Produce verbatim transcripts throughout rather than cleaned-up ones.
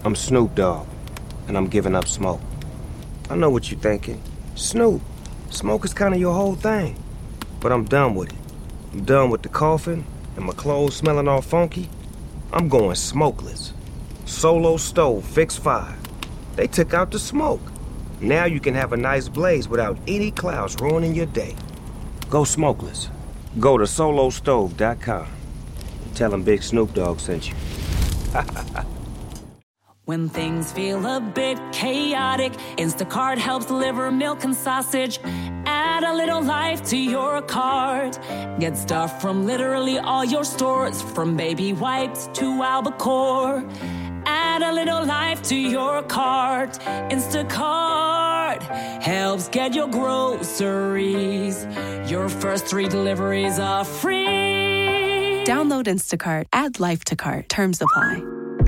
I'm Snoop Dogg, and I'm giving up smoke. I know what you're thinking. Snoop, smoke is kind of your whole thing. But I'm done with it. I'm done with the coughing and my clothes smelling all funky. I'm going smokeless. Solo stove, fix five. They took out the smoke. Now you can have a nice blaze without any clouds ruining your day. Go smokeless. Go to solo stove dot com. Tell them Big Snoop Dogg sent you. When things feel a bit chaotic, Instacart helps deliver milk and sausage. Add a little life to your cart. Get stuff from literally all your stores, from baby wipes to albacore. Add a little life to your cart. Instacart helps get your groceries. Your first three deliveries are free. Download Instacart. Add life to cart. Terms apply.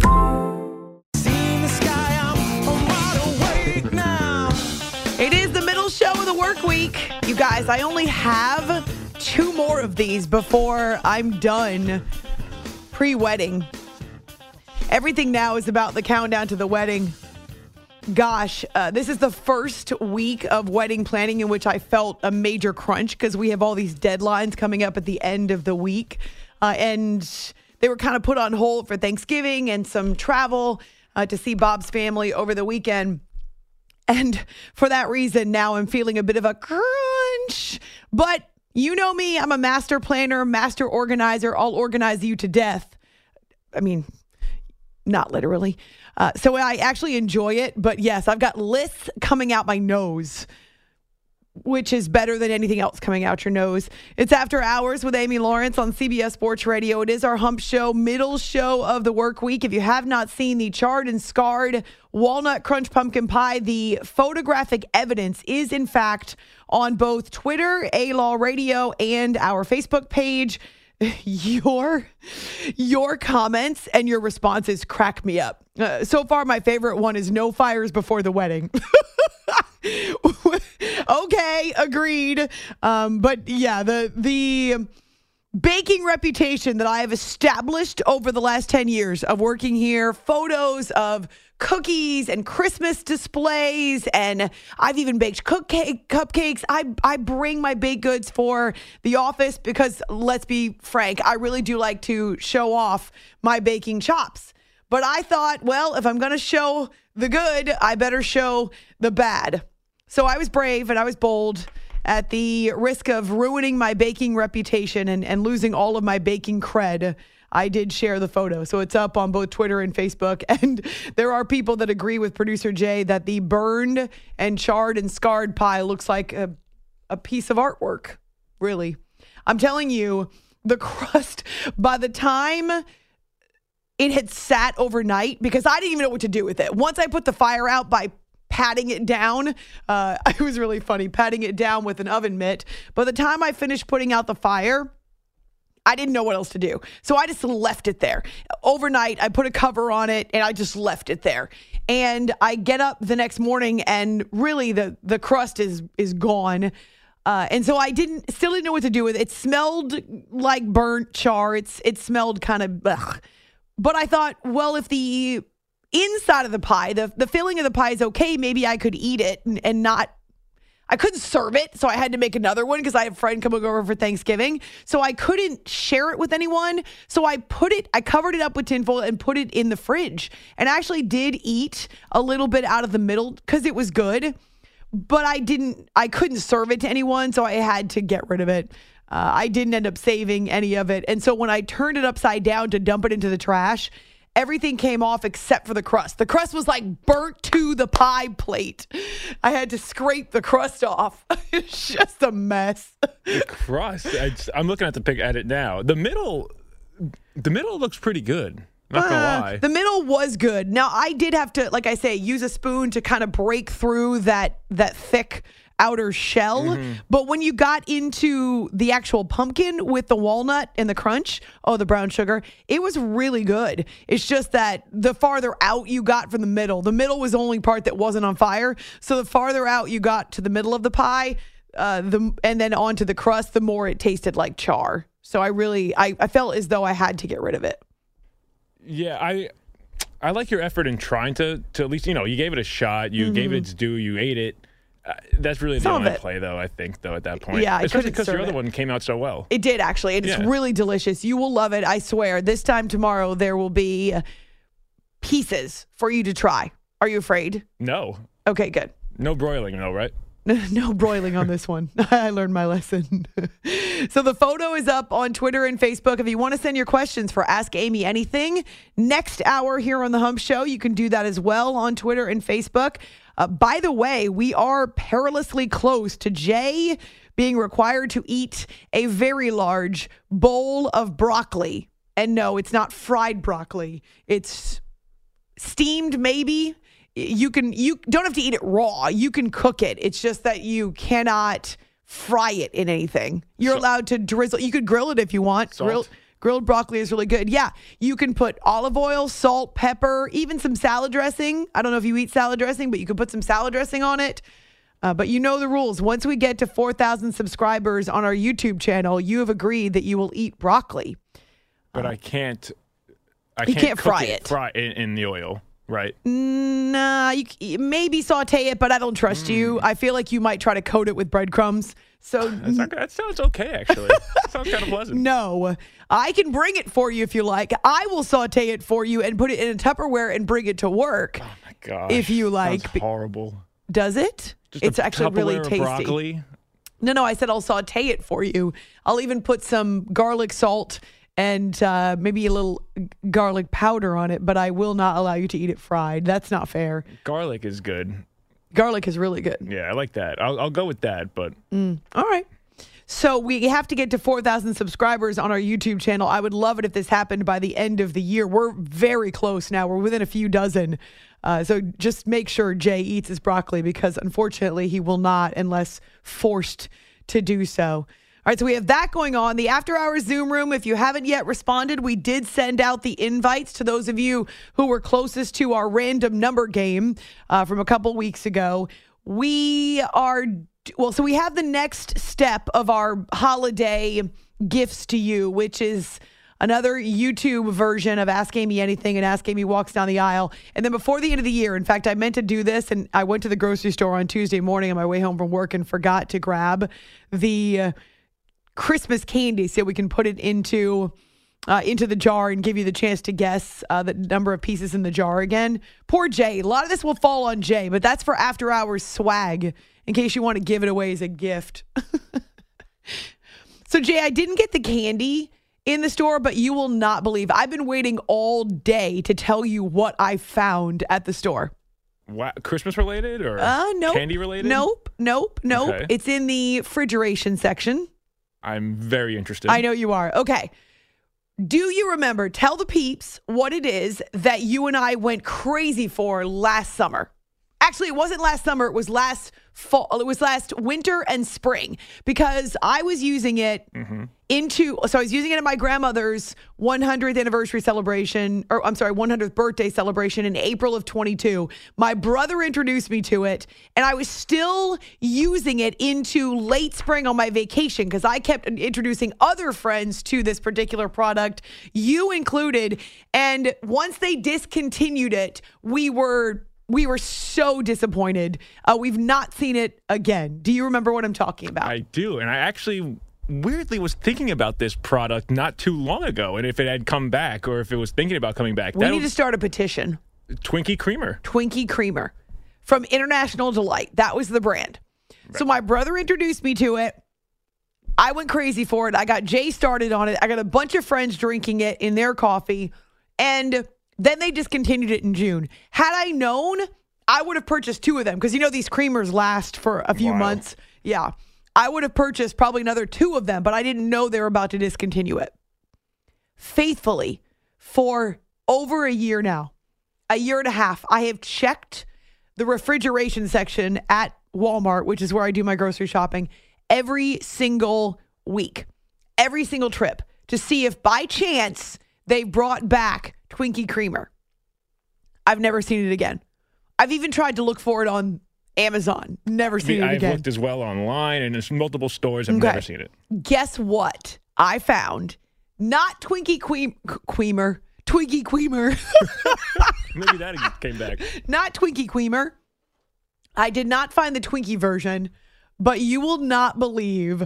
It is the middle show of the work week. You guys, I only have two more of these before I'm done pre-wedding. Everything now is about the countdown to the wedding. Gosh, uh, this is the first week of wedding planning in which I felt a major crunch because we have all these deadlines coming up at the end of the week. Uh, and they were kind of put on hold for Thanksgiving and some travel uh, to see Bob's family over the weekend. And for that reason, now I'm feeling a bit of a crunch. But you know me, I'm a master planner, master organizer. I'll organize you to death. I mean, not literally. Uh, so I actually enjoy it. But yes, I've got lists coming out my nose, which is better than anything else coming out your nose. It's After Hours with Amy Lawrence on C B S Sports Radio. It is our hump show, middle show of the work week. If you have not seen the charred and scarred walnut crunch pumpkin pie, the photographic evidence is in fact on both Twitter, A-Law Radio, and our Facebook page. Your your comments and your responses crack me up. Uh, so far, my favorite one is no fires before the wedding. Okay, agreed. Um, but yeah, the the baking reputation that I have established over the last ten years of working here, photos of cookies and Christmas displays, and I've even baked cupcake, cupcakes. I, I bring my baked goods for the office because, let's be frank, I really do like to show off my baking chops. But I thought, well, if I'm going to show the good, I better show the bad. So I was brave and I was bold at the risk of ruining my baking reputation and, and losing all of my baking cred. I did share the photo. So it's up on both Twitter and Facebook. And there are people that agree with producer Jay that the burned and charred and scarred pie looks like a, a piece of artwork. Really. I'm telling you, the crust, by the time it had sat overnight, because I didn't even know what to do with it. Once I put the fire out by patting it down. Uh, it was really funny, patting it down with an oven mitt. By the time I finished putting out the fire, I didn't know what else to do. So I just left it there. Overnight, I put a cover on it and I just left it there. And I get up the next morning and really the, the crust is, is gone. Uh, and so I didn't, still didn't know what to do with it. It smelled like burnt char. It's, it smelled kind of, ugh. But I thought, well, if the inside of the pie, the, the filling of the pie is okay, maybe I could eat it and, and not, I couldn't serve it. So I had to make another one because I have a friend coming over for Thanksgiving. So I couldn't share it with anyone. So I put it, I covered it up with tinfoil and put it in the fridge and actually did eat a little bit out of the middle because it was good, but I didn't, I couldn't serve it to anyone. So I had to get rid of it. Uh, I didn't end up saving any of it. And so when I turned it upside down to dump it into the trash, everything came off except for the crust. The crust was like burnt to the pie plate. I had to scrape the crust off. It's just a mess. The crust. I, I'm looking at the pic at it now. The middle, the middle looks pretty good. Not gonna uh, lie. The middle was good. Now I did have to, like I say, use a spoon to kind of break through that that thick outer shell. Mm-hmm. But when you got into the actual pumpkin with the walnut and the crunch, oh, the brown sugar, it was really good. It's just that the farther out you got from the middle, the middle was the only part that wasn't on fire. So the farther out you got to the middle of the pie, uh, the and then onto the crust, the more it tasted like char. So I really, I, I felt as though I had to get rid of it. Yeah, I I like your effort in trying to, to at least, you know, you gave it a shot. You mm-hmm. gave it its due. You ate it. Uh, that's really the Some only play, though, I think, though, at that point. Yeah, I especially because your serve other it. one came out so well. It did, actually. And yeah. It's really delicious. You will love it, I swear. This time tomorrow, there will be pieces for you to try. Are you afraid? No. Okay, good. No broiling, no, right? No broiling on this one. I learned my lesson. So the photo is up on Twitter and Facebook. If you want to send your questions for Ask Amy Anything, next hour here on The Hump Show, you can do that as well on Twitter and Facebook. Uh, by the way, we are perilously close to Jay being required to eat a very large bowl of broccoli. And no, it's not fried broccoli. It's steamed, maybe. You can you don't have to eat it raw. You can cook it. It's just that you cannot fry it in anything. You're So- allowed to drizzle. You could grill it if you want. Salt? Grilled, grilled broccoli is really good. Yeah, you can put olive oil, salt, pepper, even some salad dressing. I don't know if you eat salad dressing, but you could put some salad dressing on it. Uh, but you know the rules. Once we get to four thousand subscribers on our YouTube channel, you have agreed that you will eat broccoli. But I can't. I You can't, can't cook fry it, it. Fry in, in the oil, right? Nah, you c- maybe saute it, but I don't trust you. I feel like you might try to coat it with breadcrumbs. So That's not, that sounds okay, actually. That sounds kind of pleasant. no, I can bring it for you if you like. I will saute it for you and put it in a Tupperware and bring it to work. Oh my gosh. If you like. Sounds horrible. Does it? Just It's a actually really Tupperware of tasty. broccoli. No, no, I said I'll saute it for you. I'll even put some garlic salt and uh, maybe a little garlic powder on it, but I will not allow you to eat it fried. That's not fair. Garlic is good. Garlic is really good. Yeah, I like that. I'll, I'll go with that, but All right. So we have to get to four thousand subscribers on our YouTube channel. I would love it if this happened by the end of the year. We're very close now. We're within a few dozen. Uh, so just make sure Jay eats his broccoli because unfortunately he will not unless forced to do so. All right, so we have that going on. The After Hours Zoom room, if you haven't yet responded, we did send out the invites to those of you who were closest to our random number game uh, from a couple weeks ago. We are, well, so we have the next step of our holiday gifts to you, which is another YouTube version of Ask Amy Anything and Ask Amy Walks Down the Aisle. And then before the end of the year, in fact, I meant to do this, and I went to the grocery store on Tuesday morning on my way home from work and forgot to grab the uh, Christmas candy so we can put it into uh, into the jar and give you the chance to guess uh, the number of pieces in the jar again. Poor Jay. A lot of this will fall on Jay, but that's for After Hours swag in case you want to give it away as a gift. So, Jay, I didn't get the candy in the store, but you will not believe I've been waiting all day to tell you what I found at the store. Wow, Christmas related or Uh, nope. candy related? Nope, nope, nope. Okay. It's in the refrigeration section. I'm very interested. I know you are. Okay. Do you remember, tell the peeps what it is that you and I went crazy for last summer? Actually, it wasn't last summer. It was last fall. It was last winter and spring because I was using it Mm-hmm. into, so I was using it at my grandmother's one hundredth anniversary celebration, or I'm sorry, one hundredth birthday celebration in April of twenty-two. My brother introduced me to it, and I was still using it into late spring on my vacation because I kept introducing other friends to this particular product, you included. And once they discontinued it, we were We were so disappointed. Uh, we've not seen it again. Do you remember what I'm talking about? I do. And I actually weirdly was thinking about this product not too long ago. And if it had come back or if it was thinking about coming back. we that need to was start a petition. Twinkie Creamer. Twinkie Creamer from International Delight. That was the brand. Right. So my brother introduced me to it. I went crazy for it. I got Jay started on it. I got a bunch of friends drinking it in their coffee. And then they discontinued it in June. Had I known, I would have purchased two of them because, you know, these creamers last for a few Wow. months. Yeah. I would have purchased probably another two of them, but I didn't know they were about to discontinue it. Faithfully, for over a year now, a year and a half, I have checked the refrigeration section at Walmart, which is where I do my grocery shopping, every single week, every single trip to see if by chance they brought back Twinkie Creamer. I've never seen it again. I've even tried to look for it on Amazon. Never seen it I've again. looked as well online and there's multiple stores. I've Okay. never seen it. Guess what? I found not Twinkie Queem- Queemer, Twinkie Queemer. Maybe that came back. Not Twinkie Creamer. I did not find the Twinkie version, but you will not believe.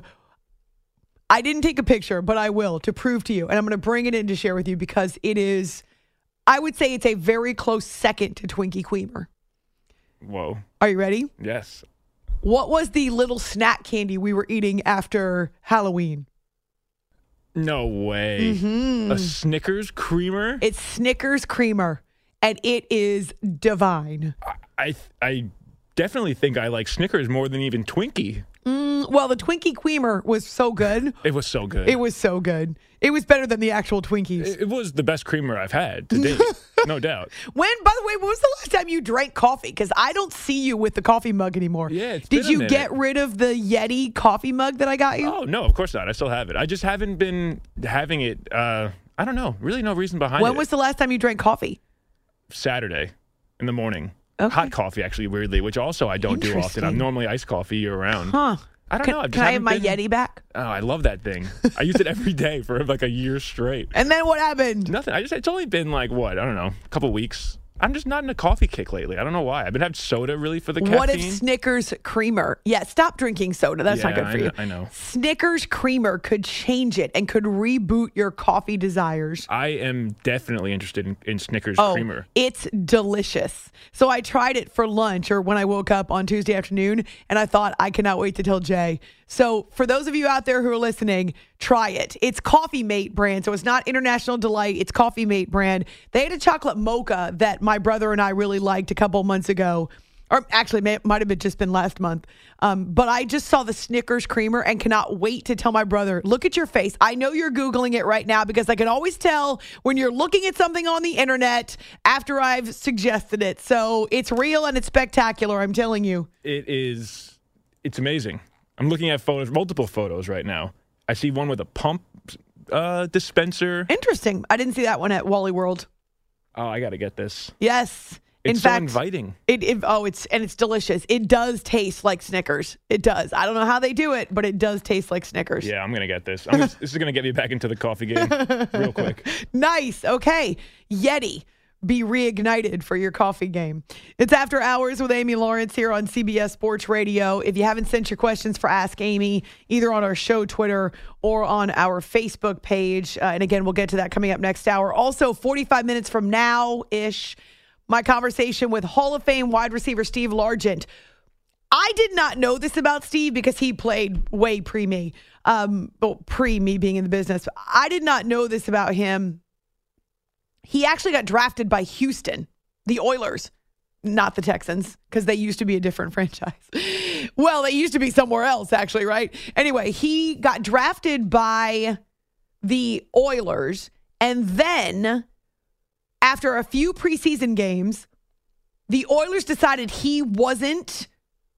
I didn't take a picture, but I will to prove to you. And I'm going to bring it in to share with you because it is, I would say it's a very close second to Twinkie Creamer. Whoa. Are you ready? Yes. What was the little snack candy we were eating after Halloween? No way. Mm-hmm. A Snickers creamer? It's Snickers Creamer, and it is divine. I I definitely think I like Snickers more than even Twinkie. Mm, well, the Twinkie Creamer was so good. It was so good. It was so good. It was better than the actual Twinkies. It, it was the best creamer I've had to date. No doubt. When, by the way, when was the last time you drank coffee? Because I don't see you with the coffee mug anymore. Yeah, it's Did been a you minute. get rid of the Yeti coffee mug that I got you? Oh, no, of course not. I still have it. I just haven't been having it. Uh, I don't know. Really no reason behind When it. was the last time you drank coffee? Saturday in the morning. Okay. Hot coffee, actually, weirdly, which also I don't do often. Interesting. I'm normally iced coffee year round. Huh. I don't Can, know. I just can I have haven't my been- Yeti back? Oh, I love that thing. I used it every day for like a year straight. And then what happened? Nothing. I just it's only been like what I don't know, a couple weeks. I'm just not in a coffee kick lately. I don't know why. I've been having soda really for the caffeine. What if Snickers Creamer? Yeah, stop drinking soda. That's not Yeah, good for I you. know- I know. Snickers Creamer could change it and could reboot your coffee desires. I am definitely interested in, in Snickers Oh, creamer. it's delicious. So I tried it for lunch or when I woke up on Tuesday afternoon, and I thought, I cannot wait to tell Jay. So for those of you out there who are listening, try it. It's Coffee Mate brand, so it's not International Delight. It's Coffee Mate brand. They had a chocolate mocha that my brother and I really liked a couple months ago. Or actually, may, might have been just been last month. Um, but I just saw the Snickers creamer and cannot wait to tell my brother, look at your face. I know you're Googling it right now because I can always tell when you're looking at something on the internet after I've suggested it. So it's real and it's spectacular, I'm telling you. It is. It's amazing. I'm looking at photos, multiple photos right now. I see one with a pump uh, dispenser. Interesting. I didn't see that one at Wally World. Oh, I got to get this. Yes. It's In so fact, inviting. It, it oh, it's and it's delicious. It does taste like Snickers. It does. I don't know how they do it, but it does taste like Snickers. Yeah, I'm gonna get this. I'm gonna, this is gonna get me back into the coffee game real quick. Nice. Okay. Yeti. Be reignited for your coffee game. It's After Hours with Amy Lawrence here on C B S Sports Radio. If you haven't sent your questions for Ask Amy, either on our show Twitter or on our Facebook page, uh, and again, we'll get to that coming up next hour. Also, forty-five minutes from now-ish, my conversation with Hall of Fame wide receiver Steve Largent. I did not know this about Steve because he played way pre-me, um, well, pre-me being in the business. I did not know this about him. He actually got drafted by Houston, the Oilers, not the Texans, because they used to be a different franchise. Well, they used to be somewhere else, actually, right? Anyway, he got drafted by the Oilers, and then after a few preseason games, the Oilers decided he wasn't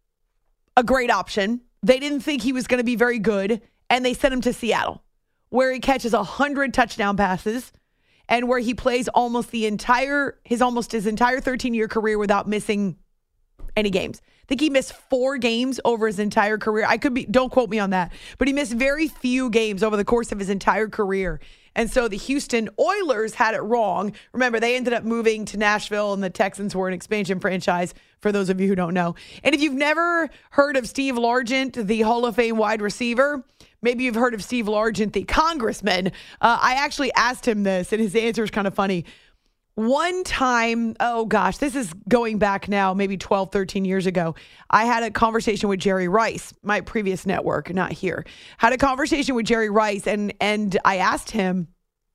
a great option. They didn't think he was going to be very good, and they sent him to Seattle, where he catches one hundred touchdown passes and where he plays almost the entire, his almost his entire thirteen-year career without missing any games. I think he missed four games over his entire career. I could be, don't quote me on that, but he missed very few games over the course of his entire career. And so the Houston Oilers had it wrong. Remember, they ended up moving to Nashville, and the Texans were an expansion franchise, for those of you who don't know. And if you've never heard of Steve Largent, the Hall of Fame wide receiver, maybe you've heard of Steve Largent, the congressman. Uh, I actually asked him this, and his answer is kind of funny. One time, oh gosh, this is going back now, maybe twelve, thirteen years ago. I had a conversation with Jerry Rice, my previous network, not here. Had a conversation with Jerry Rice, and and I asked him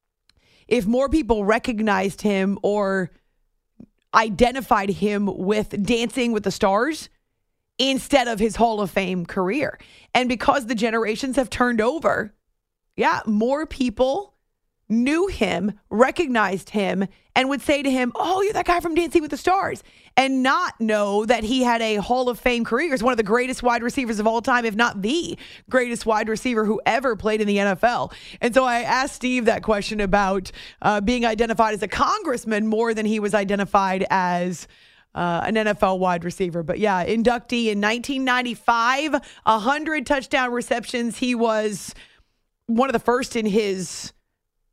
if more people recognized him or identified him with Dancing with the Stars instead of his Hall of Fame career. And because the generations have turned over, yeah, more people knew him, recognized him, and would say to him, oh, you're that guy from Dancing with the Stars, and not know that he had a Hall of Fame career as one of the greatest wide receivers of all time, if not the greatest wide receiver who ever played in the N F L. And so I asked Steve that question about uh, being identified as a congressman more than he was identified as Uh, an N F L wide receiver. But yeah, inductee in nineteen ninety-five, one hundred touchdown receptions. He was one of the first in his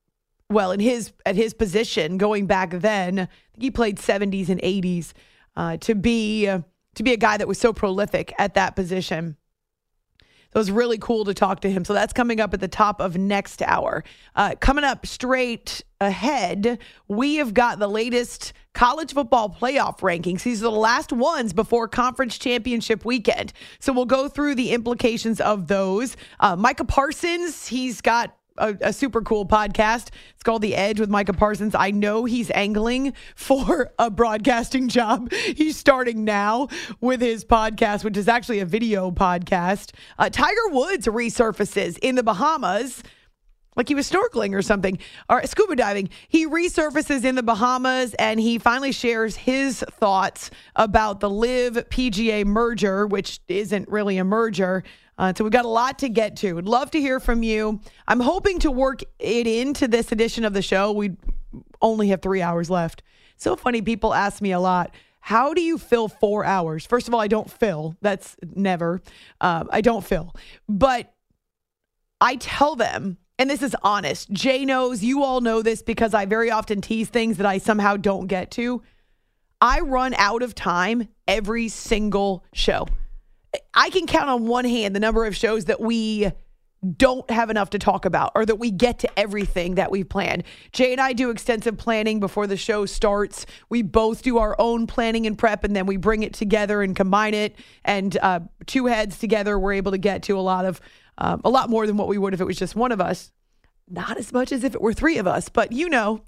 well, in his at his position going back then, I think he played seventies and eighties, uh, to be uh, to be a guy that was so prolific at that position. So it was really cool to talk to him. So that's coming up at the top of next hour. Uh, coming up straight ahead, we have got the latest college football playoff rankings. These are the last ones before conference championship weekend. So we'll go through the implications of those. Uh, Micah Parsons, he's got A, a super cool podcast. It's called The Edge with Micah Parsons. I know he's angling for a broadcasting job. He's starting now with his podcast, which is actually a video podcast. Uh, Tiger Woods resurfaces in the Bahamas, like he was snorkeling or something, or scuba diving. He resurfaces in the Bahamas, and he finally shares his thoughts about the LIV P G A merger, which isn't really a merger. Uh, so we've got a lot to get to. Would love to hear from you. I'm hoping to work it into this edition of the show. We only have three hours left. So funny, people ask me a lot, how do you fill four hours? First of all, I don't fill. That's never. Um, I don't fill. But I tell them, and this is honest, Jay knows, you all know this because I very often tease things that I somehow don't get to. I run out of time every single show. I can count on one hand the number of shows that we don't have enough to talk about or that we get to everything that we've planned. Jay and I do extensive planning before the show starts. We both do our own planning and prep, and then we bring it together and combine it. And uh, two heads together, we're able to get to a lot of, um, a lot more than what we would if it was just one of us. Not as much as if it were three of us, but you know.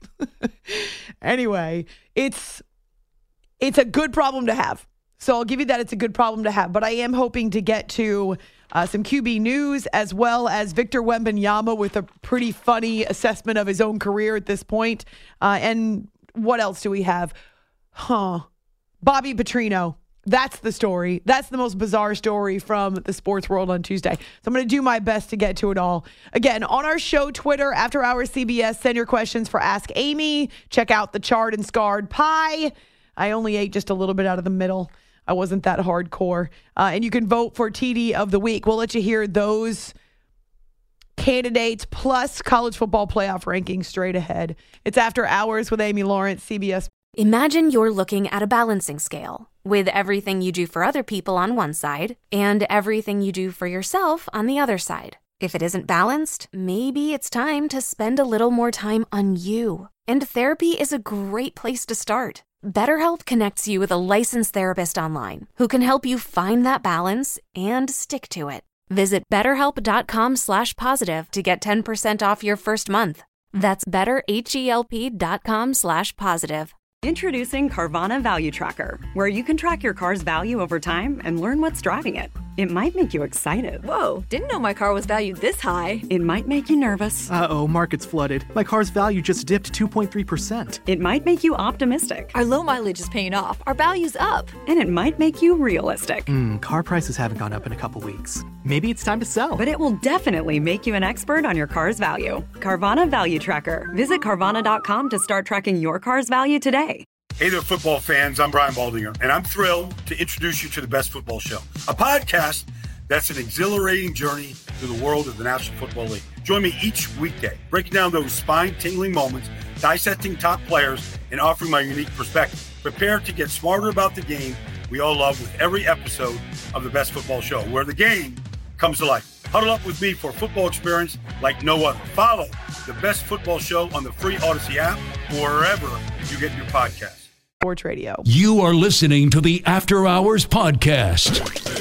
Anyway, it's it's a good problem to have. So I'll give you that it's a good problem to have. But I am hoping to get to uh, some Q B news as well as Victor Wembanyama with a pretty funny assessment of his own career at this point. Uh, and what else do we have? Huh. Bobby Petrino. That's the story. That's the most bizarre story from the sports world on Tuesday. So I'm going to do my best to get to it all. Again, on our show Twitter, After Hours C B S, send your questions for Ask Amy. Check out the charred and scarred pie. I only ate just a little bit out of the middle. I wasn't that hardcore. Uh, and you can vote for T D of the week. We'll let you hear those candidates plus college football playoff rankings straight ahead. It's After Hours with Amy Lawrence, C B S. Imagine you're looking at a balancing scale with everything you do for other people on one side and everything you do for yourself on the other side. If it isn't balanced, maybe it's time to spend a little more time on you. And therapy is a great place to start. BetterHelp connects you with a licensed therapist online who can help you find that balance and stick to it. Visit betterhelp.com slash positive to get ten percent off your first month. That's betterhelp.com slash positive. Introducing Carvana Value Tracker, where you can track your car's value over time and learn what's driving it. It might make you excited. Whoa, didn't know my car was valued this high. It might make you nervous. Uh-oh, market's flooded. My car's value just dipped two point three percent. It might make you optimistic. Our low mileage is paying off. Our value's up. And it might make you realistic. Hmm, car prices haven't gone up in a couple weeks. Maybe it's time to sell. But it will definitely make you an expert on your car's value. Carvana Value Tracker. Visit Carvana dot com to start tracking your car's value today. Hey there, football fans. I'm Brian Baldinger, and I'm thrilled to introduce you to The Best Football Show, a podcast that's an exhilarating journey through the world of the National Football League. Join me each weekday, breaking down those spine-tingling moments, dissecting top players, and offering my unique perspective. Prepare to get smarter about the game we all love with every episode of The Best Football Show, where the game comes to life. Huddle up with me for a football experience like no other. Follow The Best Football Show on the free Odyssey app or wherever you get your podcasts. Sports Radio. You are listening to the After Hours Podcast.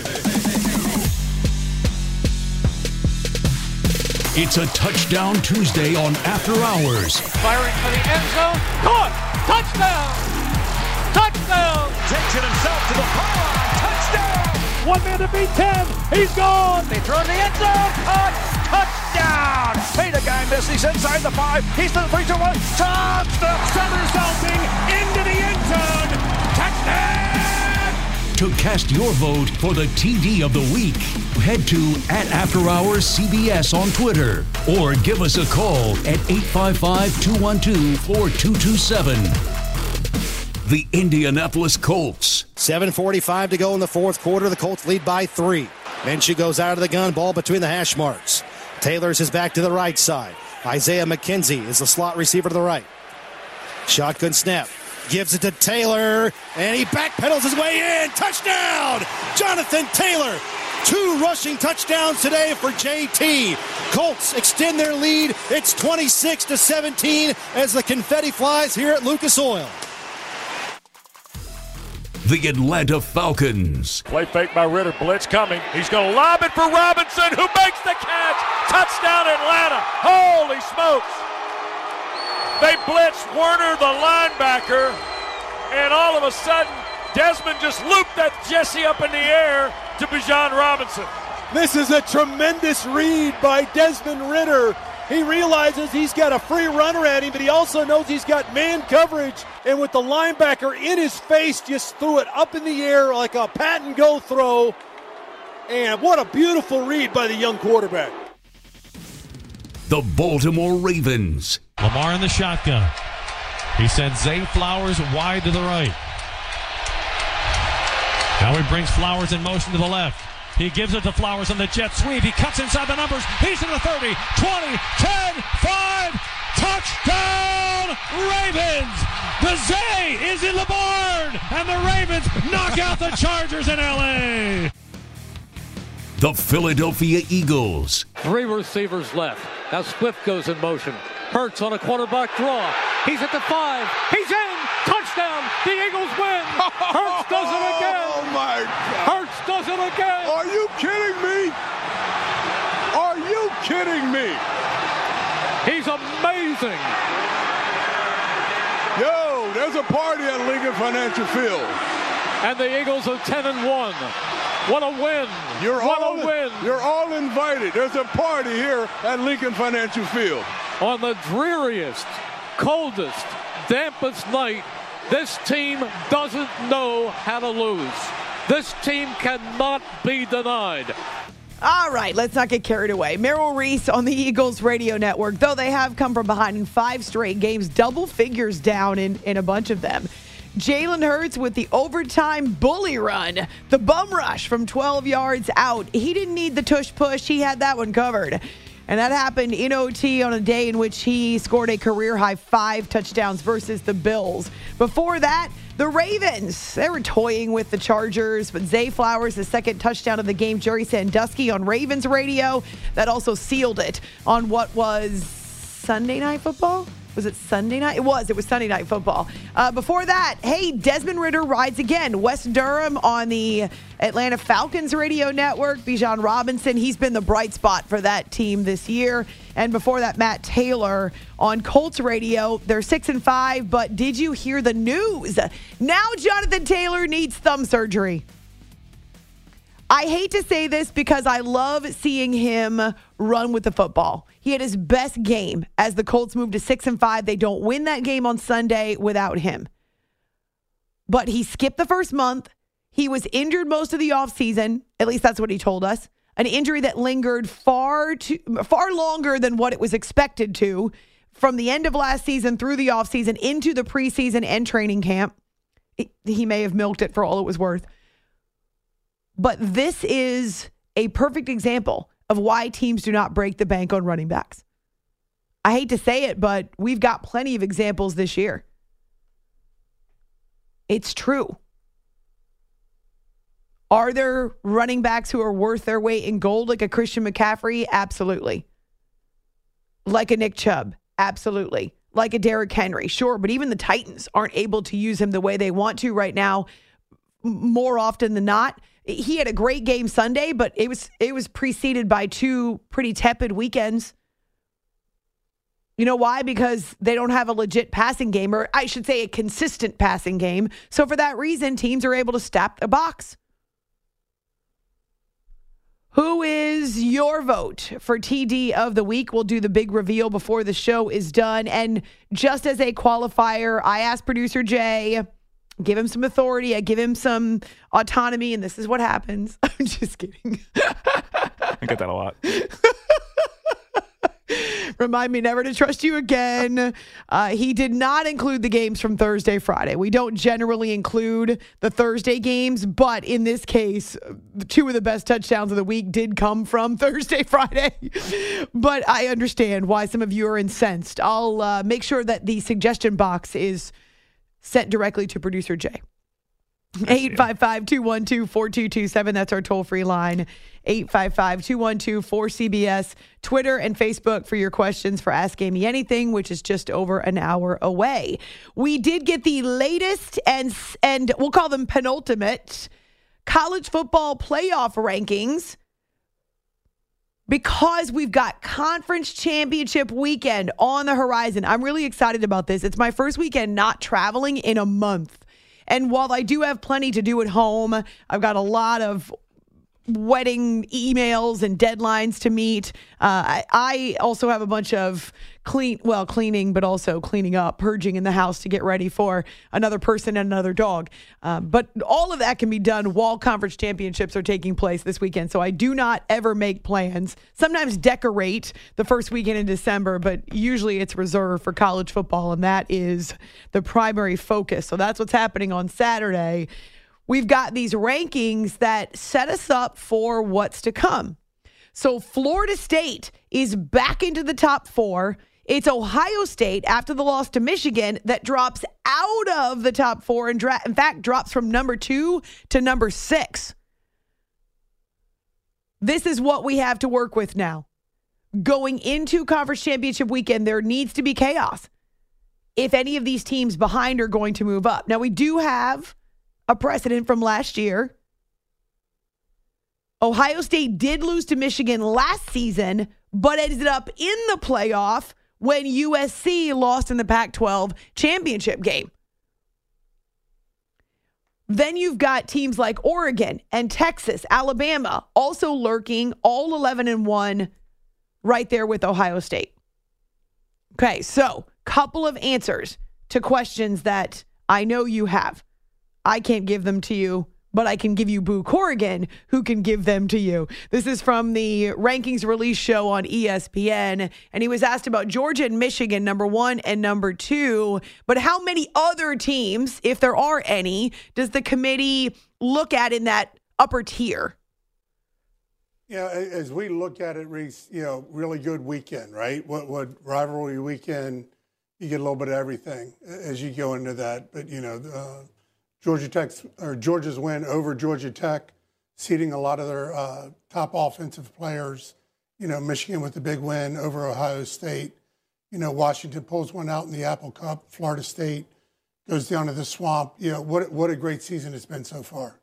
It's a Touchdown Tuesday on After Hours. Firing for the end zone. Caught! Touchdown! Touchdown! Takes it himself to the pylon. Touchdown! One man to beat ten. He's gone. They throw in the end zone. Caught! Touchdown! Hey, the guy missed. He's inside the five. He's to the three, two, one. Touchdown! Somersaulting into the end zone. Touchdown! To cast your vote for the T D of the week, head to at After Hours C B S on Twitter or give us a call at eight five five, two one two, four two two seven. The Indianapolis Colts. seven forty-five to go in the fourth quarter. The Colts lead by three. Minshew goes out of the gun. Ball between the hash marks. Taylor's his back to the right side. Isaiah McKenzie is the slot receiver to the right. Shotgun snap. Gives it to Taylor, and he backpedals his way in. Touchdown! Jonathan Taylor. Two rushing touchdowns today for J T. Colts extend their lead. It's twenty-six to seventeen as the confetti flies here at Lucas Oil. The Atlanta Falcons. Play fake by Ritter. Blitz coming. He's going to lob it for Robinson, who makes the catch. Touchdown Atlanta. Holy smokes. They blitz Werner, the linebacker, and all of a sudden, Desmond just looped that Jesse up in the air to Bijan Robinson. This is a tremendous read by Desmond Ritter. He realizes he's got a free runner at him, but he also knows he's got man coverage. And with the linebacker in his face, just threw it up in the air like a pat-and-go throw. And what a beautiful read by the young quarterback. The Baltimore Ravens. Lamar in the shotgun. He sends Zay Flowers wide to the right. Now he brings Flowers in motion to the left. He gives it to Flowers on the jet sweep. He cuts inside the numbers. He's to the thirty, twenty, ten, five. Touchdown, Ravens! The Zay is in the barn, and the Ravens knock out the Chargers in L A. The Philadelphia Eagles. Three receivers left. Now Swift goes in motion. Hurts on a quarterback draw. He's at the five. He's in. Touchdown. The Eagles win. Hurts does it again. Oh, my God. Hurts does it again. Are you kidding me? Are you kidding me? He's amazing. Yo, there's a party at Lincoln Financial Field. And the Eagles are ten and one. What a win. You're what all, a win. You're all invited. There's a party here at Lincoln Financial Field. On the dreariest, coldest, dampest night, this team doesn't know how to lose. This team cannot be denied. All right, let's not get carried away. Merrill Reese on the Eagles radio network, though they have come from behind in five straight games, double figures down in, in a bunch of them. Jalen Hurts with the overtime bully run, the bum rush from twelve yards out. He didn't need the tush push. He had that one covered. And that happened in O T on a day in which he scored a career-high five touchdowns versus the Bills. Before that, the Ravens, they were toying with the Chargers, but Zay Flowers, the second touchdown of the game, Jerry Sandusky on Ravens radio, that also sealed it on what was Sunday Night Football? Was it Sunday night? It was. It was Sunday Night Football. Uh, before that, hey, Desmond Ritter rides again. Wes Durham on the Atlanta Falcons radio network. Bijan Robinson, he's been the bright spot for that team this year. And before that, Matt Taylor on Colts radio. They're six and five, but did you hear the news? Now Jonathan Taylor needs thumb surgery. I hate to say this because I love seeing him run with the football. He had his best game as the Colts moved to six and five. They don't win that game on Sunday without him. But he skipped the first month. He was injured most of the offseason. At least that's what he told us. An injury that lingered far too, far longer than what it was expected to from the end of last season through the offseason into the preseason and training camp. He may have milked it for all it was worth. But this is a perfect example of why teams do not break the bank on running backs. I hate to say it, but we've got plenty of examples this year. It's true. Are there running backs who are worth their weight in gold like a Christian McCaffrey? Absolutely. Like a Nick Chubb? Absolutely. Like a Derrick Henry? Sure, but even the Titans aren't able to use him the way they want to right now more often than not. He had a great game Sunday, but it was it was preceded by two pretty tepid weekends. You know why? Because they don't have a legit passing game, or I should say a consistent passing game. So for that reason, teams are able to stack the box. Who is your vote for T D of the week? We'll do the big reveal before the show is done. And just as a qualifier, I asked producer Jay, give him some authority. I give him some autonomy, and this is what happens. I'm just kidding. I get that a lot. Remind me never to trust you again. Uh, he did not include the games from Thursday, Friday. We don't generally include the Thursday games, but in this case, two of the best touchdowns of the week did come from Thursday, Friday. But I understand why some of you are incensed. I'll uh, make sure that the suggestion box is sent directly to producer Jay. eight five five, two one two, four two two seven. That's our toll-free line. eight five five, two one two, four C B S. Twitter and Facebook for your questions for Ask Amy Anything, which is just over an hour away. We did get the latest and, and we'll call them penultimate college football playoff rankings because we've got conference championship weekend on the horizon. I'm really excited about this. It's my first weekend not traveling in a month. And while I do have plenty to do at home, I've got a lot of wedding emails and deadlines to meet. Uh, I, I also have a bunch of clean, well, cleaning, but also cleaning up, purging in the house to get ready for another person and another dog. Um, but all of that can be done while conference championships are taking place this weekend. So I do not ever make plans. Sometimes decorate the first weekend in December, but usually it's reserved for college football, and that is the primary focus. So that's what's happening on Saturday. We've got these rankings that set us up for what's to come. So Florida State is back into the top four. It's Ohio State, after the loss to Michigan, that drops out of the top four and, dra- in fact, drops from number two to number six. This is what we have to work with now. Going into conference championship weekend, there needs to be chaos if any of these teams behind are going to move up. Now, we do have a precedent from last year. Ohio State did lose to Michigan last season, but ended up in the playoff when U S C lost in the Pac twelve championship game. Then you've got teams like Oregon and Texas, Alabama, also lurking, all eleven and one, right there with Ohio State. Okay, so couple of answers to questions that I know you have. I can't give them to you, but I can give you Boo Corrigan, who can give them to you. This is from the rankings release show on E S P N, and he was asked about Georgia and Michigan, number one and number two. But how many other teams, if there are any, does the committee look at in that upper tier? Yeah, as we look at it, Reese, you know, really good weekend, right? What what rivalry weekend, you get a little bit of everything as you go into that. But, you know, uh, Georgia Tech's or Georgia's win over Georgia Tech, seeding a lot of their uh, top offensive players. You know, Michigan with the big win over Ohio State. You know, Washington pulls one out in the Apple Cup. Florida State goes down to the Swamp. You know, what what a great season it's been so far.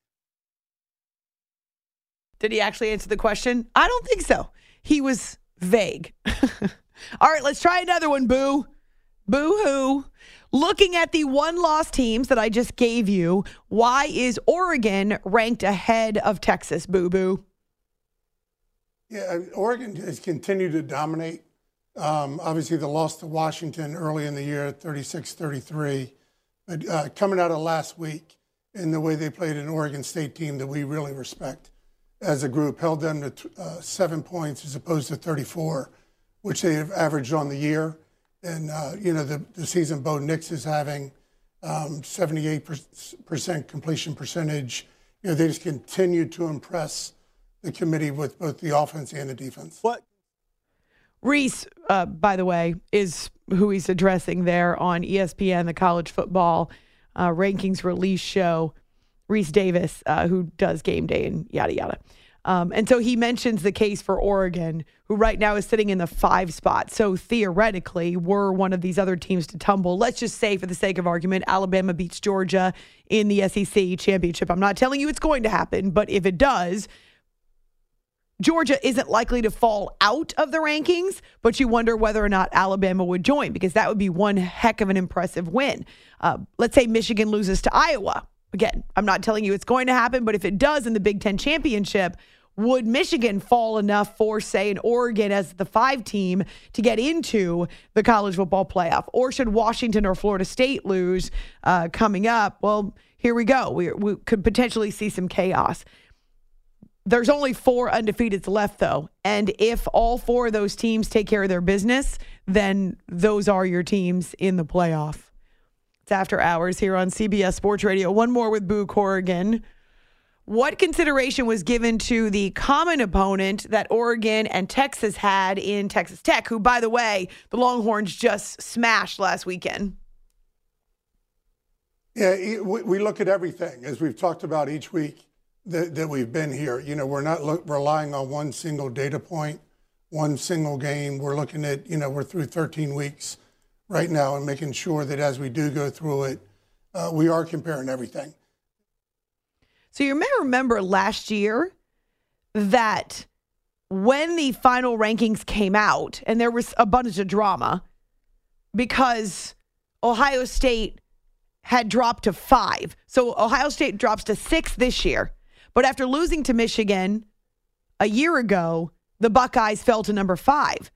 Did he actually answer the question? I don't think so. He was vague. All right, let's try another one, Boo. Boo-hoo. Looking at the one-loss teams that I just gave you, why is Oregon ranked ahead of Texas, Boo-boo? Yeah, Oregon has continued to dominate. Um, obviously, the loss to Washington early in the year, thirty-six thirty-three. But uh, coming out of last week and the way they played an Oregon State team that we really respect as a group, held them to uh, seven points as opposed to thirty-four, which they have averaged on the year. And, uh, you know, the, the season Bo Nix is having um, seventy-eight percent completion percentage. You know, they just continue to impress the committee with both the offense and the defense. What? Reese, uh, by the way, is who he's addressing there on E S P N, the college football uh, rankings release show. Reese Davis, uh, who does game day and yada, yada. Um, and so he mentions the case for Oregon, who right now is sitting in the five spot. So theoretically, were one of these other teams to tumble, let's just say for the sake of argument, Alabama beats Georgia in the S E C championship. I'm not telling you it's going to happen, but if it does, Georgia isn't likely to fall out of the rankings, but you wonder whether or not Alabama would join, because that would be one heck of an impressive win. Uh, let's say Michigan loses to Iowa. Again, I'm not telling you it's going to happen, but if it does in the Big Ten championship, would Michigan fall enough for, say, an Oregon as the five team to get into the college football playoff? Or should Washington or Florida State lose uh, coming up? Well, here we go. We, we could potentially see some chaos. There's only four undefeateds left, though. And if all four of those teams take care of their business, then those are your teams in the playoff. It's After Hours here on C B S Sports Radio. One more with Boo Corrigan. What consideration was given to the common opponent that Oregon and Texas had in Texas Tech, who, by the way, the Longhorns just smashed last weekend? Yeah, we look at everything, as we've talked about each week that, that we've been here. You know, we're not look, relying on one single data point, one single game. We're looking at, you know, we're through thirteen weeks right now and making sure that as we do go through it, uh, we are comparing everything. So you may remember last year that when the final rankings came out, and there was a bunch of drama because Ohio State had dropped to five. So Ohio State drops to six this year. But after losing to Michigan a year ago, the Buckeyes fell to number five.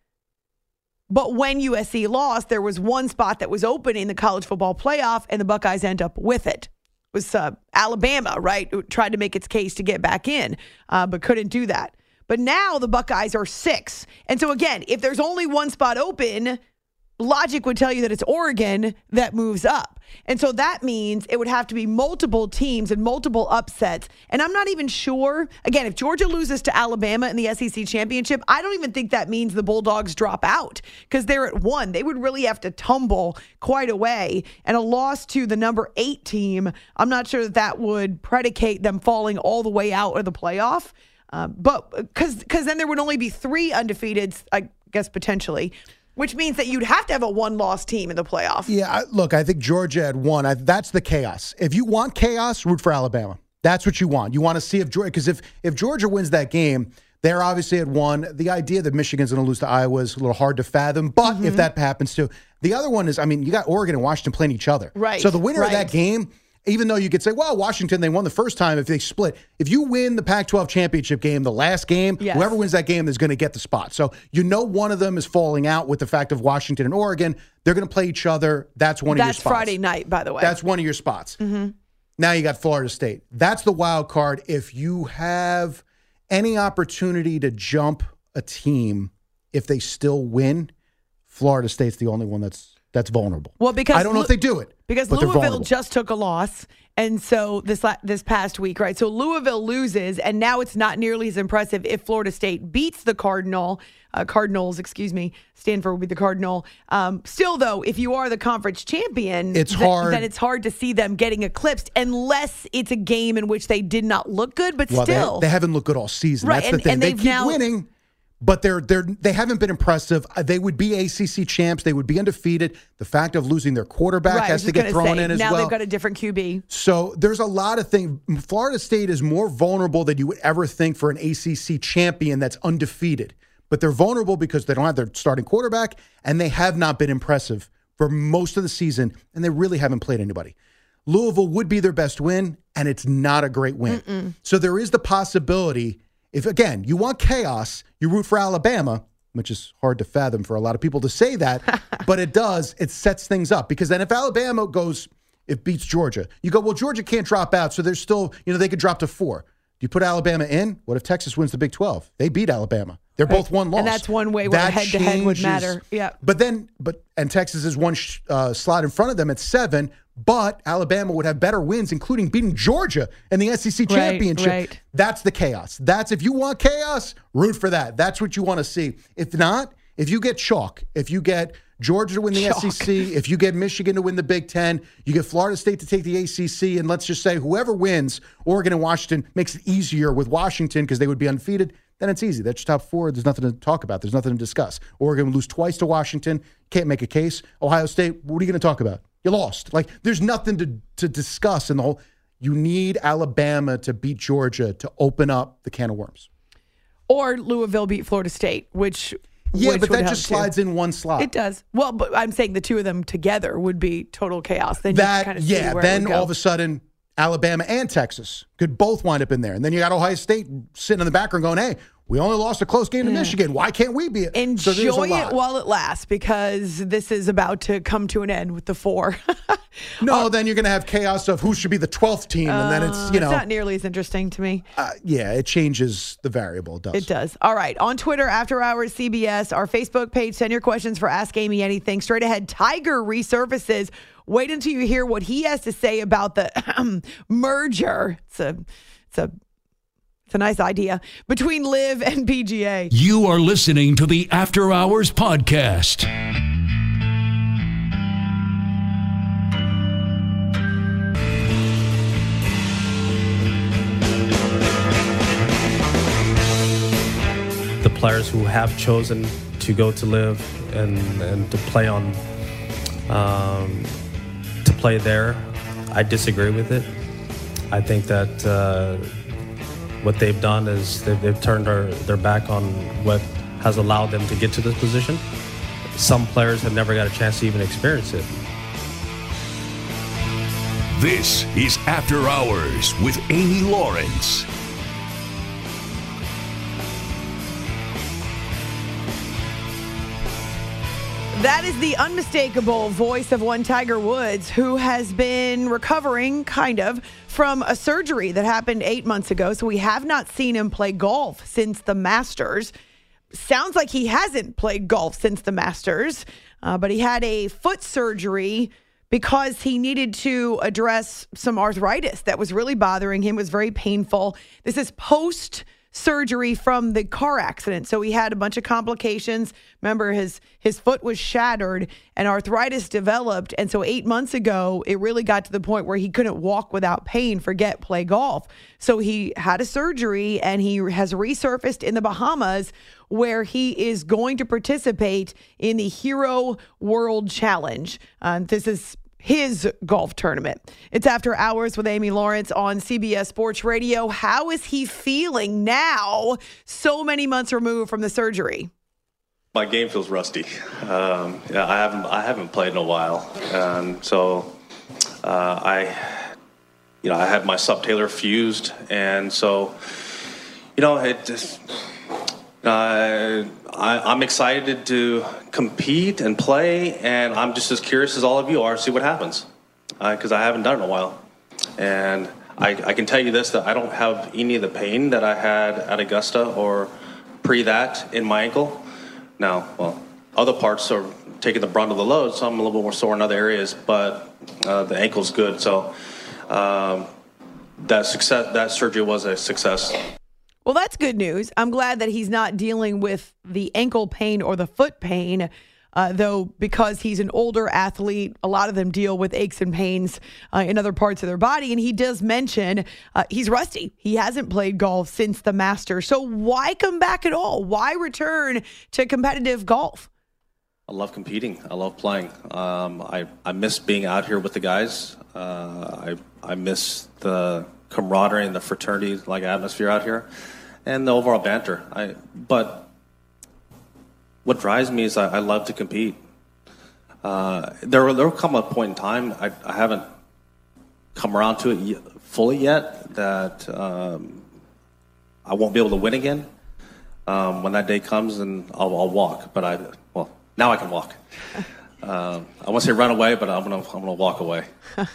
But when U S C lost, there was one spot that was open in the college football playoff, and the Buckeyes end up with it. It was uh, Alabama, right, who tried to make its case to get back in, uh, but couldn't do that. But now the Buckeyes are six. And so, again, if there's only one spot open, logic would tell you that it's Oregon that moves up. And so that means it would have to be multiple teams and multiple upsets. And I'm not even sure, again, if Georgia loses to Alabama in the S E C championship, I don't even think that means the Bulldogs drop out because they're at one. They would really have to tumble quite a way. And a loss to the number eight team, I'm not sure that that would predicate them falling all the way out of the playoff. Uh, but because because then there would only be three undefeateds, I guess, potentially. Which means that you'd have to have a one-loss team in the playoff. Yeah, I, look, I think Georgia had one. I, that's the chaos. If you want chaos, root for Alabama. That's what you want. You want to see if Georgia, because if, if Georgia wins that game, they're obviously at one. The idea that Michigan's going to lose to Iowa is a little hard to fathom, but mm-hmm. if that happens too. The other one is, I mean, you got Oregon and Washington playing each other. Right. So the winner right. of that game, even though you could say, well, Washington, they won the first time if they split. If you win the Pac twelve championship game, the last game, yes. whoever wins that game is going to get the spot. So you know one of them is falling out with the fact of Washington and Oregon. They're going to play each other. That's one That's of your spots. That's Friday night, by the way. That's one of your spots. Mm-hmm. Now you got Florida State. That's the wild card. If you have any opportunity to jump a team, if they still win, Florida State's the only one that's That's vulnerable. Well, because I don't know Lu- if they do it. Because Louisville just took a loss, and so this la- this past week, right? So Louisville loses, and now it's not nearly as impressive if Florida State beats the Cardinal, uh, Cardinals, excuse me. Stanford would be the Cardinal. Um, still, though, if you are the conference champion, it's th- hard. then it's hard to see them getting eclipsed unless it's a game in which they did not look good. But well, still, they, they haven't looked good all season. Right, That's and, the thing. and they they've keep now, winning. But they're they're they haven't been impressive. They would be A C C champs. They would be undefeated. The fact of losing their quarterback right, has to get thrown say, in as now well. Now they've got a different Q B. So there's a lot of things. Florida State is more vulnerable than you would ever think for an A C C champion that's undefeated. But they're vulnerable because they don't have their starting quarterback, and they have not been impressive for most of the season, and they really haven't played anybody. Louisville would be their best win, and it's not a great win. Mm-mm. So there is the possibility, if, again, you want chaos, you root for Alabama, which is hard to fathom for a lot of people to say that, but it does. It sets things up because then if Alabama goes, it beats Georgia, you go, well, Georgia can't drop out, so there's still, you know, they could drop to four. Do you put Alabama in? What if Texas wins the Big twelve? They beat Alabama. They're right. both one loss. And that's one way where head-to-head would matter. Yeah. But then, but and Texas is one sh- uh, slot in front of them at seven, but Alabama would have better wins, including beating Georgia in the S E C championship. Right, right. That's the chaos. That's if you want chaos, root for that. That's what you want to see. If not, if you get chalk, if you get Georgia to win the chalk. S E C, if you get Michigan to win the Big Ten, you get Florida State to take the A C C, and let's just say whoever wins, Oregon and Washington, makes it easier with Washington because they would be undefeated, then it's easy. That's top four. There's nothing to talk about. There's nothing to discuss. Oregon would lose twice to Washington. Can't make a case. Ohio State, what are you going to talk about? You lost. Like, there's nothing to, to discuss in the whole. You need Alabama to beat Georgia to open up the can of worms. Or Louisville beat Florida State, which Yeah, which but that would just help slides too. in one slot. It does. Well, but I'm saying the two of them together would be total chaos. Then that, you kind of see yeah, where then it would go. all of a sudden, Alabama and Texas could both wind up in there. And then you got Ohio State sitting in the background going, hey, We only lost a close game to Yeah. Michigan. Why can't we be it? Enjoy So there's a it lot. while it lasts, because this is about to come to an end with the four. No, then you're going to have chaos of who should be the twelfth team, and then it's, you know. It's not nearly as interesting to me. Uh, yeah, it changes the variable. It does. It does. All right. On Twitter, After Hours C B S, our Facebook page, send your questions for Ask Amy Anything. Straight ahead, Tiger resurfaces. Wait until you hear what he has to say about the merger. It's a, it's a, it's a nice idea between Live and P G A. You are listening to the After Hours Podcast. The players who have chosen to go to Live and, and to play on um, to play there, I disagree with it. I think that uh, what they've done is they've, they've turned their, their back on what has allowed them to get to this position. Some players have never got a chance to even experience it. This is After Hours with Amy Lawrence. That is the unmistakable voice of one Tiger Woods, who has been recovering, kind of, from a surgery that happened eight months ago. So we have not seen him play golf since the Masters. Sounds like he hasn't played golf since the Masters, uh, but he had a foot surgery because he needed to address some arthritis that was really bothering him. It was very painful. This is post surgery from the car accident. So he had a bunch of complications. Remember, his his foot was shattered and arthritis developed. And so eight months ago, it really got to the point where he couldn't walk without pain, forget play golf. So he had a surgery and he has resurfaced in the Bahamas, where he is going to participate in the Hero World Challenge. Uh, this is his golf tournament. It's After Hours with Amy Lawrence on C B S Sports Radio. How is he feeling now, so many months removed from the surgery? My game feels rusty. Um, yeah, I haven't I haven't played in a while, and so uh, I, you know, I had my subtalar fused, and so, you know, it just. Uh, I, I'm excited to compete and play, and I'm just as curious as all of you are to see what happens, because uh, I haven't done it in a while. And I, I can tell you this, that I don't have any of the pain that I had at Augusta or pre that in my ankle. Now, well, other parts are taking the brunt of the load, so I'm a little bit more sore in other areas, but uh, the ankle's good. So um, that success, that surgery was a success. Well, that's good news. I'm glad that he's not dealing with the ankle pain or the foot pain, uh, though, because he's an older athlete, a lot of them deal with aches and pains uh, in other parts of their body. And he does mention uh, he's rusty. He hasn't played golf since the Masters. So why come back at all? Why return to competitive golf? I love competing. I love playing. Um, I, I miss being out here with the guys. Uh, I, I miss the camaraderie and the fraternity like atmosphere out here, and the overall banter. I but what drives me is I, I love to compete. Uh, there will there will come a point in time, I, I haven't come around to it yet, fully yet, that um, I won't be able to win again. Um, when that day comes, then I'll, I'll walk. But I well now I can walk. Uh, I won't say run away, but I'm gonna I'm gonna walk away.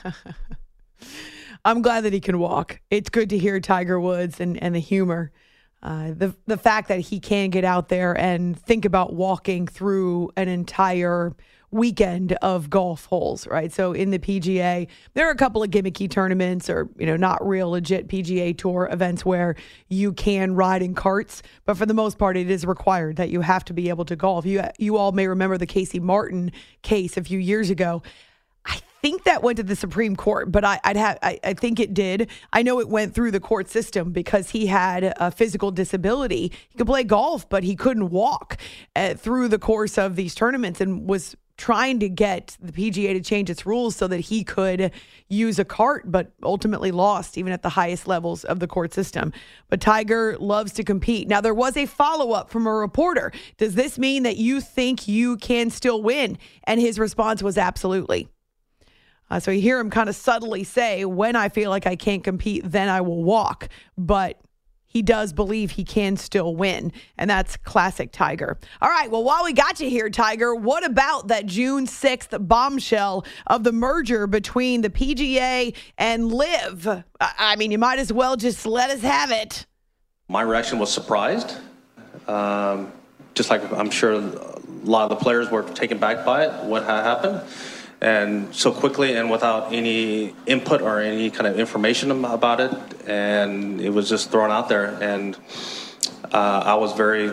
I'm glad that he can walk. It's good to hear Tiger Woods and, and the humor. Uh, the the fact that he can get out there and think about walking through an entire weekend of golf holes, right? So in the P G A, there are a couple of gimmicky tournaments or, you know, not real legit P G A Tour events where you can ride in carts, but for the most part, it is required that you have to be able to golf. You you all may remember the Casey Martin case a few years ago. I think that went to the Supreme Court, but I, I'd have, I, I think it did. I know it went through the court system because he had a physical disability. He could play golf, but he couldn't walk uh, through the course of these tournaments, and was trying to get the P G A to change its rules so that he could use a cart, but ultimately lost even at the highest levels of the court system. But Tiger loves to compete. Now, there was a follow-up from a reporter. Does this mean that you think you can still win? And his response was absolutely. Uh, so you hear him kind of subtly say, when I feel like I can't compete, then I will walk. But he does believe he can still win. And that's classic Tiger. All right, well, while we got you here, Tiger, what about that June sixth bombshell of the merger between the P G A and LIV? I mean, you might as well just let us have it. My reaction was surprised. Um, just like I'm sure a lot of the players were taken back by it, what had happened. And so quickly and without any input or any kind of information about it. And it was just thrown out there. And uh, I was very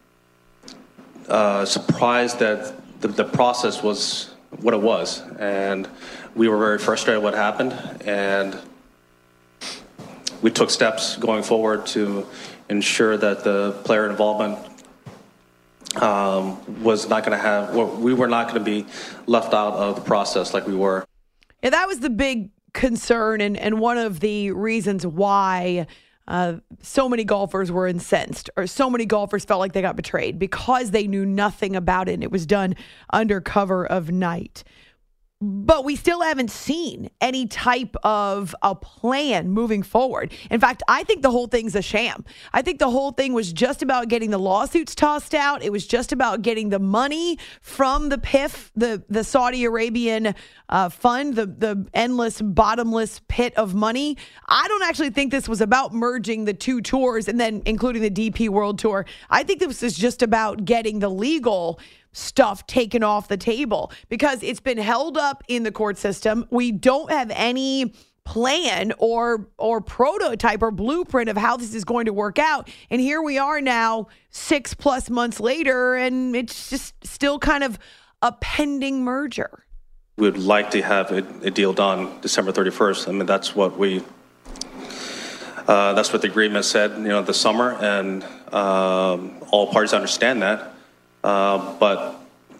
uh, surprised that the, the process was what it was. And we were very frustrated what happened. And we took steps going forward to ensure that the player involvement Um, was not going to have, we were not going to be left out of the process like we were. Yeah, that was the big concern and, and one of the reasons why uh, so many golfers were incensed, or so many golfers felt like they got betrayed because they knew nothing about it and it was done under cover of night. But we still haven't seen any type of a plan moving forward. In fact, I think the whole thing's a sham. I think the whole thing was just about getting the lawsuits tossed out. It was just about getting the money from the P I F, the, the Saudi Arabian uh, fund, the, the endless, bottomless pit of money. I don't actually think this was about merging the two tours and then including the D P World Tour. I think this is just about getting the legal stuff taken off the table because it's been held up in the court system. We don't have any plan or or prototype or blueprint of how this is going to work out. And here we are now six plus months later, and it's just still kind of a pending merger. We would like to have a, a deal done December thirty-first. I mean, that's what we, uh, that's what the agreement said, you know, this summer, and um, all parties understand that. Uh, but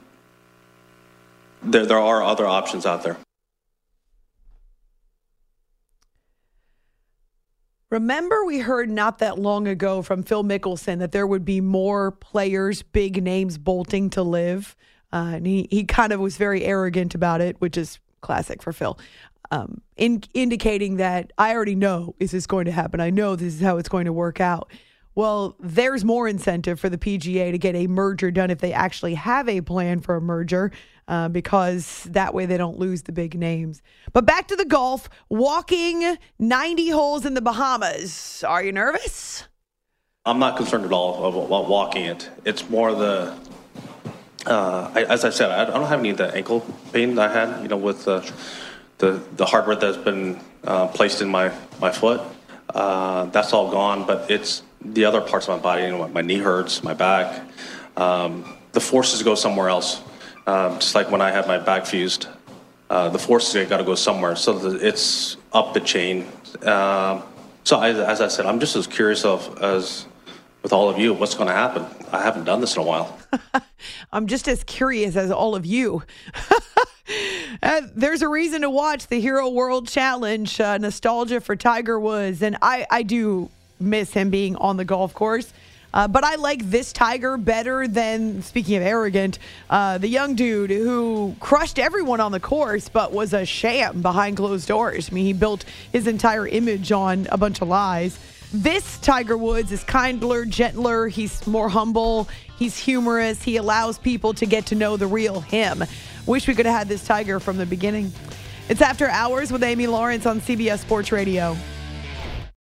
there, there are other options out there. Remember, we heard not that long ago from Phil Mickelson that there would be more players, big names bolting to LIV. Uh, and he, he kind of was very arrogant about it, which is classic for Phil, um, in, indicating that I already know this is going to happen. I know this is how it's going to work out. Well, there's more incentive for the P G A to get a merger done if they actually have a plan for a merger, uh, because that way they don't lose the big names. But back to the golf, walking ninety holes in the Bahamas. Are you nervous? I'm not concerned at all about walking it. It's more the, uh, I, as I said, I don't have any of the ankle pain that I had, you know, with the the, the hardware that's been uh, placed in my, my foot. Uh, that's all gone, but it's the other parts of my body, you know, my knee hurts, my back. Um, the forces go somewhere else. Um, just like when I had my back fused, uh, the forces got to go somewhere. So the, it's up the chain. Um, so I, as I said, I'm just as curious of as with all of you, what's going to happen. I haven't done this in a while. I'm just as curious as all of you. Uh, there's a reason to watch the Hero World Challenge, uh, nostalgia for Tiger Woods. And I, I do miss him being on the golf course. Uh, but I like this Tiger better than, speaking of arrogant, uh, the young dude who crushed everyone on the course but was a sham behind closed doors. I mean, he built his entire image on a bunch of lies. This Tiger Woods is kinder, gentler. He's more humble. He's humorous. He allows people to get to know the real him. Wish we could have had this Tiger from the beginning. It's After Hours with Amy Lawrence on C B S Sports Radio.